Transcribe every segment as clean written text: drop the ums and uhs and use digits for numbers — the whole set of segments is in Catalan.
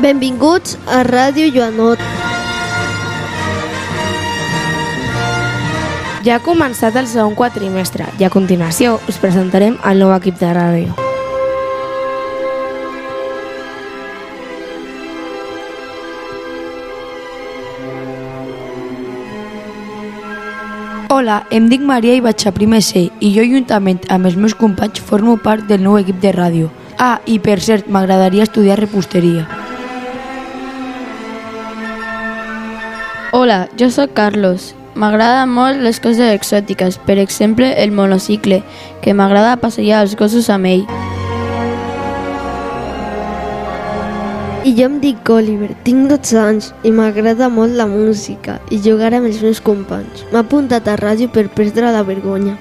Benvinguts a Ràdio Joanot. Ja ha començat el segon quadrimestre i a continuació us presentarem el nou equip de ràdio. Hola, em dic Maria i vaig a primer C i jo juntament amb els meus companys formo part del nou equip de ràdio. Ah, i per cert, m'agradaria estudiar reposteria. Hola, jo sóc Carlos. M'agraden molt les coses exòtiques, per exemple el monocicle, que m'agrada passejar els gossos amb ell. I jo em dic Oliver, tinc 12 anys i m'agrada molt la música i jugar amb els meus companys. M'he apuntat a ràdio per perdre la vergonya.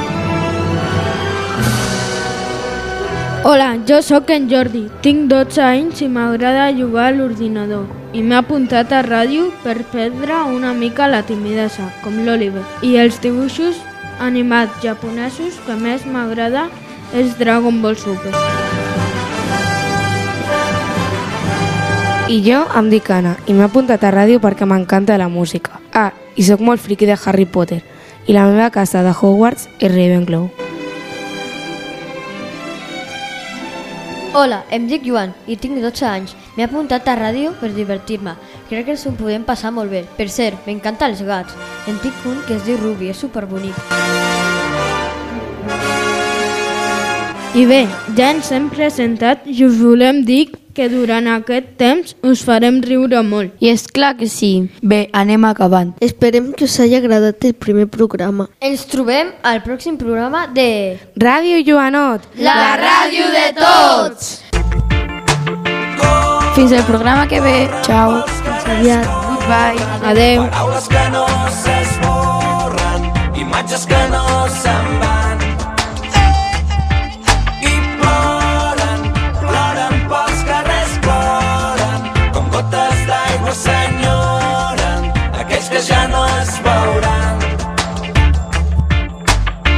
Hola, jo sóc en Jordi, tinc 12 anys i m'agrada jugar a l'ordinador i m'he apuntat a ràdio per perdre una mica la timidesa, com l'Oliver. I els dibuixos animats japonesos que més m'agrada és Dragon Ball Super. I jo em dic Anna i m'he apuntat a ràdio perquè m'encanta la música. Ah, i sóc molt friqui de Harry Potter i la meva casa de Hogwarts és Ravenclaw. Hola, em dic Joan i tinc 12 anys. M'he apuntat a ràdio per divertir-me. Crec que ens ho podem passar molt bé. Per cert, m'encanten els gats. En tinc un que es diu Ruby, és superbonic. I bé, ja ens hem presentat i us volem dir que durant aquest temps us farem riure molt. I és clar que sí. Bé, anem acabant. Esperem que us hagi agradat el primer programa. Ens trobem al pròxim programa de... Ràdio Joanot! La ràdio de tots! Fins al programa que ve. Ciao. Fins aviat. Goodbye. Adeu. Paraules que no s'esborren, imatges que no se'n van.